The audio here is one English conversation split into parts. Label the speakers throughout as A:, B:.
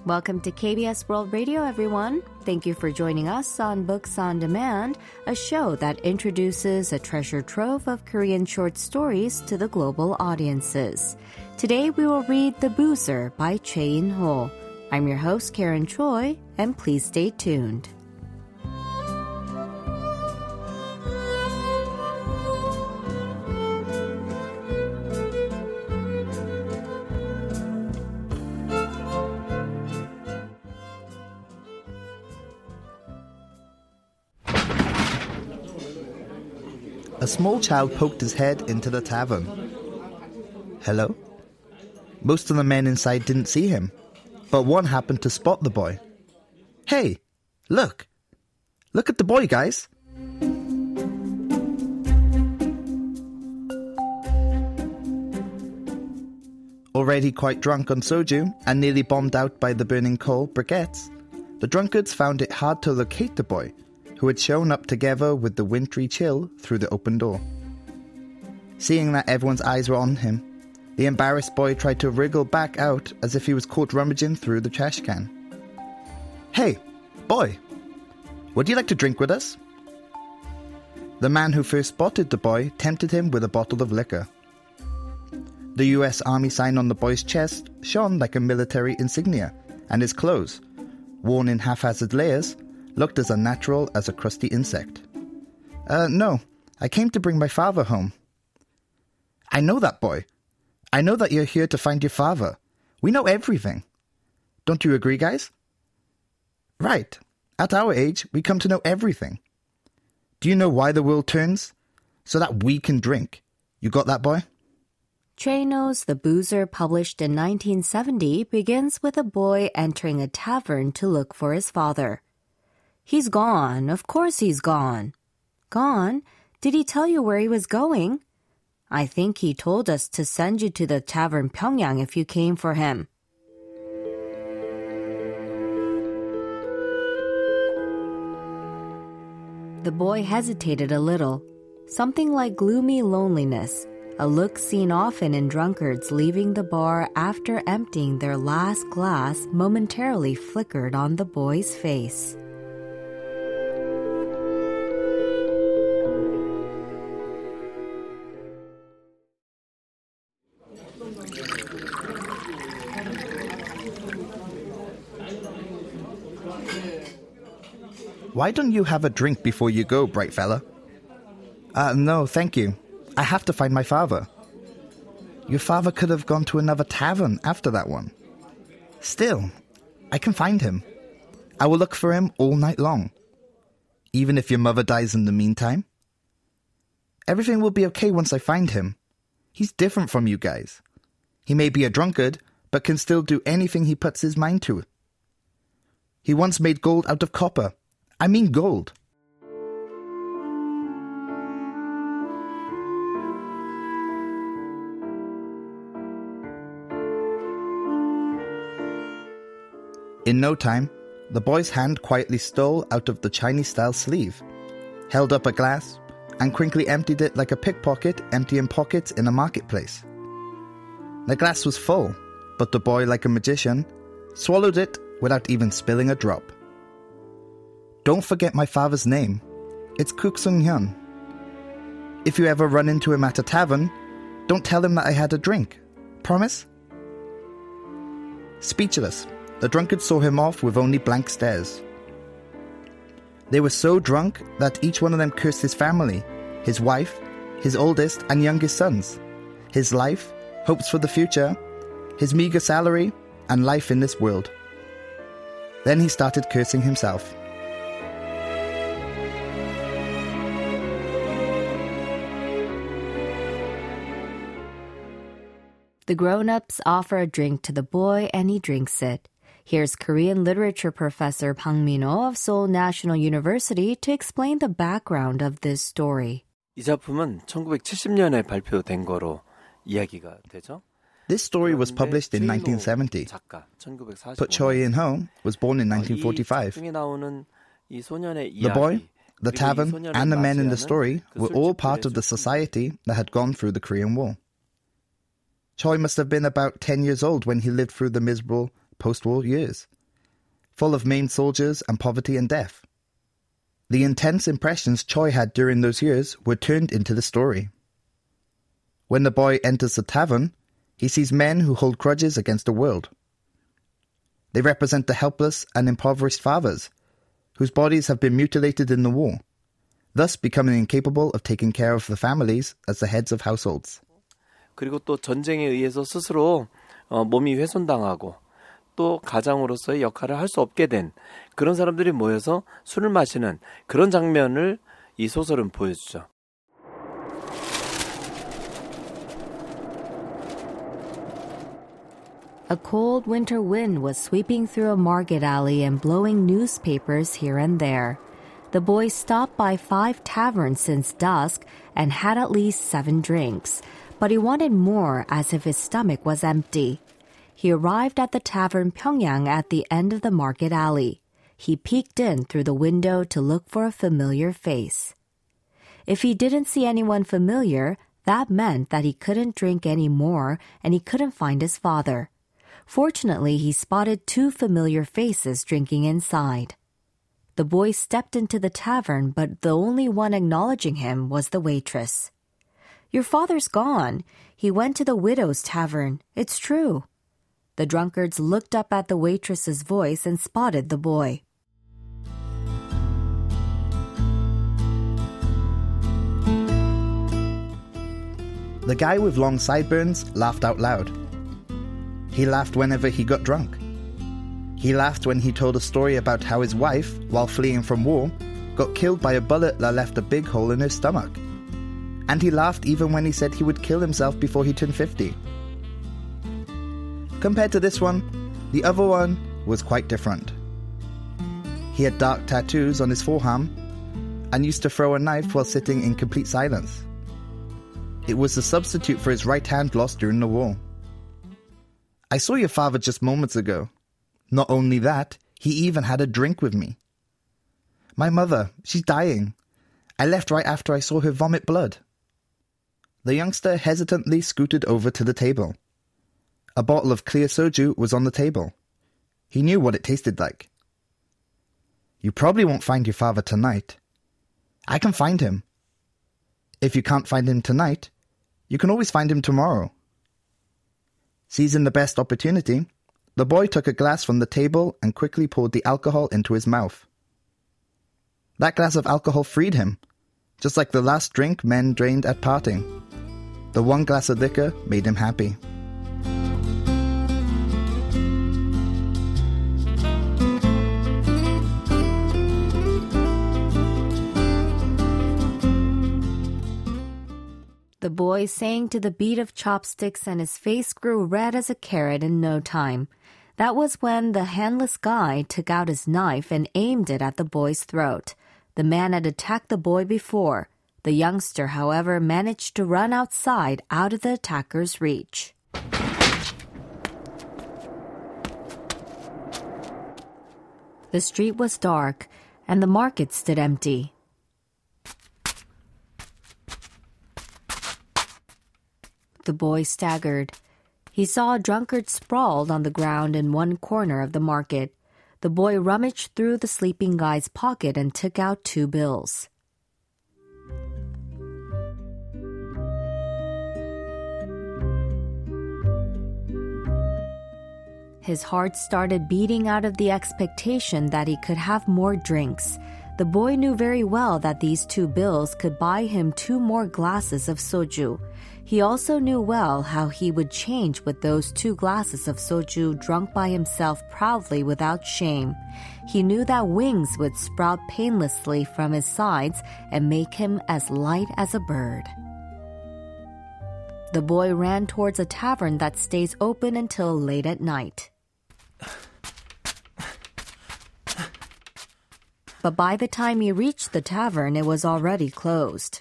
A: Welcome to KBS World Radio, everyone. Thank you for joining us on Books on Demand, a show that introduces a treasure trove of Korean short stories to the global audiences. Today, we will read The Boozer by Choi In-ho. I'm your host, Karen Choi, and please stay tuned.
B: A small child poked his head into the tavern. Hello? Most of the men inside didn't see him, but one happened to spot the boy. Hey, look! Look at the boy, guys! Already quite drunk on soju and nearly bombed out by the burning coal briquettes, the drunkards found it hard to locate the boy, who had shown up together with the wintry chill through the open door. Seeing that everyone's eyes were on him, the embarrassed boy tried to wriggle back out as if he was caught rummaging through the trash can. Hey, boy, would you like to drink with us? The man who first spotted the boy tempted him with a bottle of liquor. The US Army sign on the boy's chest shone like a military insignia, and his clothes, worn in haphazard layers, looked as unnatural as a crusty insect. No, I came to bring my father home. I know that, boy. I know that you're here to find your father. We know everything. Don't you agree, guys? Right. At our age, we come to know everything. Do you know why the world turns? So that we can drink. You got that, boy?
A: Choi In-ho's The Boozer, published in 1970, begins with a boy entering a tavern to look for his father. He's gone. Of course he's gone. Gone? Did he tell you where he was going? I think he told us to send you to the tavern Pyongyang if you came for him. The boy hesitated a little. Something like gloomy loneliness, a look seen often in drunkards leaving the bar after emptying their last glass, momentarily flickered on the boy's face.
B: Why don't you have a drink before you go, bright fella? No, thank you. I have to find my father. Your father could have gone to another tavern after that one. Still, I can find him. I will look for him all night long. Even if your mother dies in the meantime. Everything will be okay once I find him. He's different from you guys. He may be a drunkard, but can still do anything he puts his mind to. He once made gold out of copper. I mean gold. In no time, the boy's hand quietly stole out of the Chinese-style sleeve, held up a glass, and quickly emptied it like a pickpocket emptying pockets in a marketplace. The glass was full, but the boy, like a magician, swallowed it without even spilling a drop. Don't forget my father's name. It's Kook Sung-hyun. If you ever run into him at a tavern, don't tell him that I had a drink. Promise? Speechless, the drunkard saw him off with only blank stares. They were so drunk that each one of them cursed his family, his wife, his oldest and youngest sons, his life, hopes for the future, his meager salary, and life in this world. Then he started cursing himself.
A: The grown-ups offer a drink to the boy and he drinks it. Here's Korean literature professor Bang Min-ho of Seoul National University to explain the background of this story.
C: 이 작품은 1970년에 발표된 거로 이야기가 되죠.
B: This story was published in 1970, but Choi In-ho was born in 1945. The boy, the tavern, and the men in the story were all part of the society that had gone through the Korean War. Choi must have been about 10 years old when he lived through the miserable post-war years. full of maimed soldiers and poverty and death. The intense impressions Choi had during those years were turned into the story. When the boy enters the tavern, he sees men who hold grudges against the world. They represent the helpless and impoverished fathers, whose bodies have been mutilated in the war, thus becoming incapable of taking care of the families as the heads of households.
C: 그리고 또 전쟁에 의해서 스스로 몸이 훼손당하고 또 가장으로서의 역할을 할 수 없게 된 그런 사람들이 모여서 술을 마시는 그런 장면을 이 소설은 보여주죠.
A: A cold winter wind was sweeping through a market alley and blowing newspapers here and there. The boy stopped by 5 taverns since dusk and had at least 7 drinks, but he wanted more as if his stomach was empty. He arrived at the tavern Pyongyang at the end of the market alley. He peeked in through the window to look for a familiar face. If he didn't see anyone familiar, that meant that he couldn't drink any more and he couldn't find his father. Fortunately, he spotted 2 familiar faces drinking inside. The boy stepped into the tavern, but the only one acknowledging him was the waitress. "Your father's gone. He went to the widow's tavern. It's true." The drunkards looked up at the waitress's voice and spotted the boy.
B: The guy with long sideburns laughed out loud. He laughed whenever he got drunk. He laughed when he told a story about how his wife, while fleeing from war, got killed by a bullet that left a big hole in her stomach. And he laughed even when he said he would kill himself before he turned 50. Compared to this one, the other one was quite different. He had dark tattoos on his forearm and used to throw a knife while sitting in complete silence. It was the substitute for his right hand lost during the war. "I saw your father just moments ago. Not only that, he even had a drink with me. My mother, she's dying. I left right after I saw her vomit blood." The youngster hesitantly scooted over to the table. A bottle of clear soju was on the table. He knew what it tasted like. "You probably won't find your father tonight. I can find him. If you can't find him tonight, you can always find him tomorrow." Seizing the best opportunity, the boy took a glass from the table and quickly poured the alcohol into his mouth. That glass of alcohol freed him, just like the last drink men drained at parting. The one glass of liquor made him happy.
A: The boy sang to the beat of chopsticks and his face grew red as a carrot in no time. That was when the handless guy took out his knife and aimed it at the boy's throat. The man had attacked the boy before. The youngster, however, managed to run outside out of the attacker's reach. The street was dark and the market stood empty. The boy staggered. He saw a drunkard sprawled on the ground in one corner of the market. The boy rummaged through the sleeping guy's pocket and took out 2 bills. His heart started beating out of the expectation that he could have more drinks. The boy knew very well that these 2 bills could buy him 2 more glasses of soju. He also knew well how he would change with those 2 glasses of soju drunk by himself proudly without shame. He knew that wings would sprout painlessly from his sides and make him as light as a bird. The boy ran towards a tavern that stays open until late at night. But by the time he reached the tavern, it was already closed.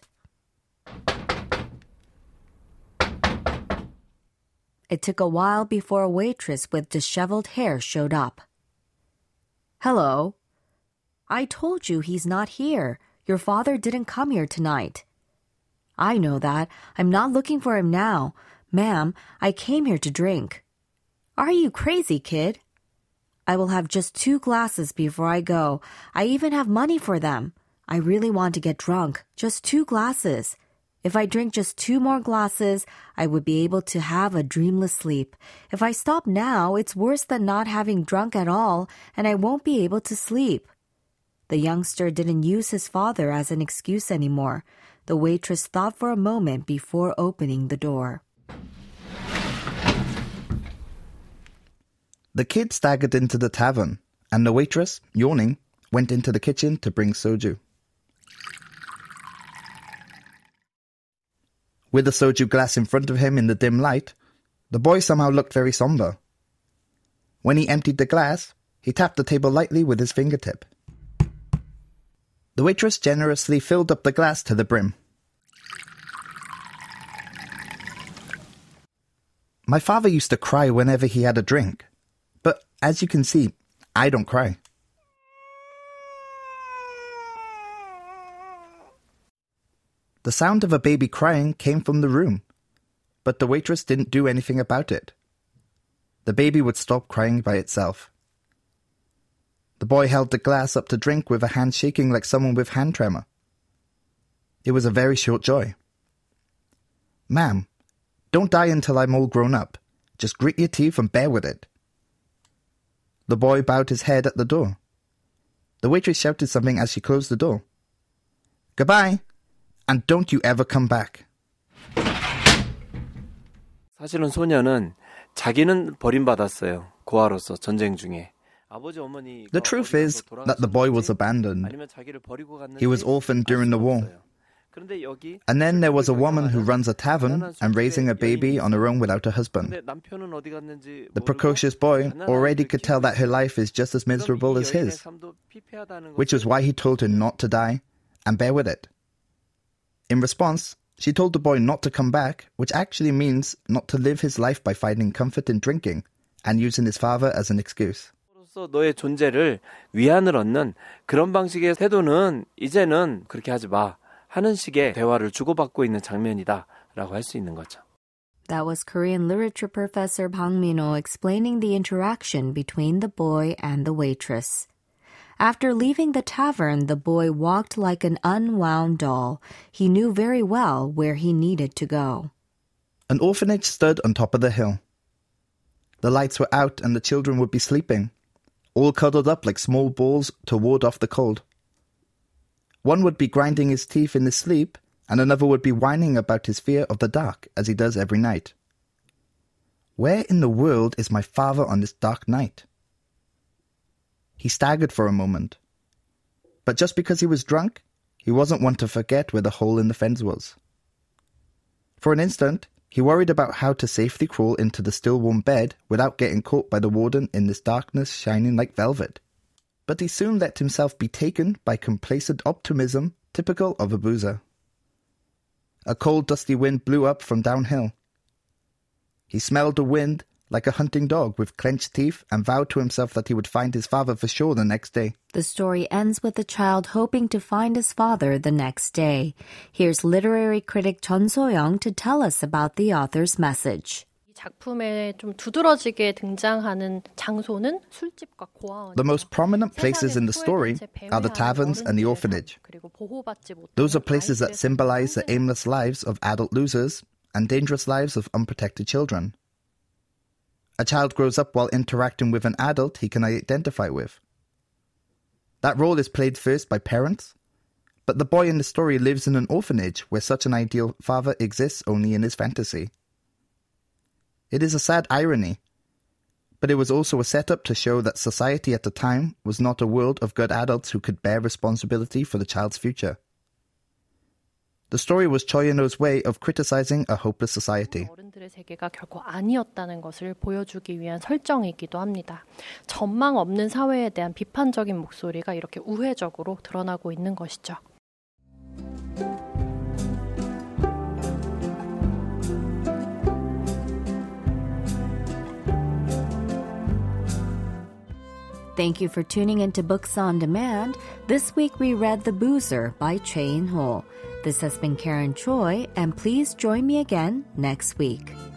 A: It took a while before a waitress with disheveled hair showed up. "Hello. I told you he's not here. Your father didn't come here tonight." "I know that. I'm not looking for him now. Ma'am, I came here to drink." "Are you crazy, kid?" I will have just 2 glasses before I go. I even have money for them. I really want to get drunk. Just 2 glasses. If I drink just 2 more glasses, I would be able to have a dreamless sleep. If I stop now, it's worse than not having drunk at all, and I won't be able to sleep. The youngster didn't use his father as an excuse anymore. The waitress thought for a moment before opening the door.
B: The kid staggered into the tavern, and the waitress, yawning, went into the kitchen to bring soju. With the soju glass in front of him in the dim light, the boy somehow looked very somber. When he emptied the glass, he tapped the table lightly with his fingertip. The waitress generously filled up the glass to the brim. My father used to cry whenever he had a drink, but as you can see, I don't cry. The sound of a baby crying came from the room, but the waitress didn't do anything about it. The baby would stop crying by itself. The boy held the glass up to drink with a hand shaking like someone with hand tremor. It was a very short joy. "Ma'am, don't die until I'm all grown up. Just grit your teeth and bear with it." The boy bowed his head at the door. The waitress shouted something as she closed the door. "Goodbye! And don't you ever come back."
C: 사실은 소녀는 자기는 버림받았어요. 고아로서 전쟁 중에.
B: The truth is that the boy was abandoned. He was orphaned during the war. And then there was a woman who runs a tavern and raising a baby on her own without a husband. The precocious boy already could tell that her life is just as miserable as his, which was why he told her not to die and bear with it. In response, she told the boy not to come back, which actually means not to live his life by finding comfort in drinking and using his father as an excuse.
C: 너의 존재를 위안을 얻는 그런 방식의 태도는 이제는 그렇게 하지 마 하는 식의 대화를 주고받고 있는 장면이다라고 할 수 있는 거죠.
A: That was Korean literature professor Bang Min-ho explaining the interaction between the boy and the waitress. After leaving the tavern, the boy walked like an unwound doll. He knew very well where he needed to go.
B: An orphanage stood on top of the hill. The lights were out and the children would be sleeping, all cuddled up like small balls to ward off the cold. One would be grinding his teeth in his sleep, and another would be whining about his fear of the dark, as he does every night. Where in the world is my father on this dark night? He staggered for a moment. But just because he was drunk, he wasn't one to forget where the hole in the fence was. For an instant, he worried about how to safely crawl into the still warm bed without getting caught by the warden in this darkness shining like velvet. But he soon let himself be taken by complacent optimism typical of a boozer. A cold, dusty wind blew up from downhill. He smelled the wind like a hunting dog with clenched teeth and vowed to himself that he would find his father for sure the next day.
A: The story ends with the child hoping to find his father the next day. Here's literary critic Chun So-young to tell us about the author's message.
D: 작품에 좀 두드러지게 등장하는 장소는 술집과 고아원.
B: The most prominent places in the story are the taverns and the orphanage. Those are places that symbolize the aimless lives of adult losers and dangerous lives of unprotected children. A child grows up while interacting with an adult he can identify with. That role is played first by parents, but the boy in the story lives in an orphanage where such an ideal father exists only in his fantasy. It is a sad irony, but it was also a setup to show that society at the time was not a world of good adults who could bear responsibility for the child's future. The story was Choi In-ho's way of criticizing a hopeless society.
D: 어른들의 세계가 결코 아니었다는 것을 보여주기 위한 설정이기도 합니다. 전망 없는 사회에 대한 비판적인 목소리가 이렇게 우회적으로 드러나고 있는 것이죠.
A: Thank you for tuning into Books on Demand. This week we read The Boozer by Choi In-ho. This has been Karen Choi, and please join me again next week.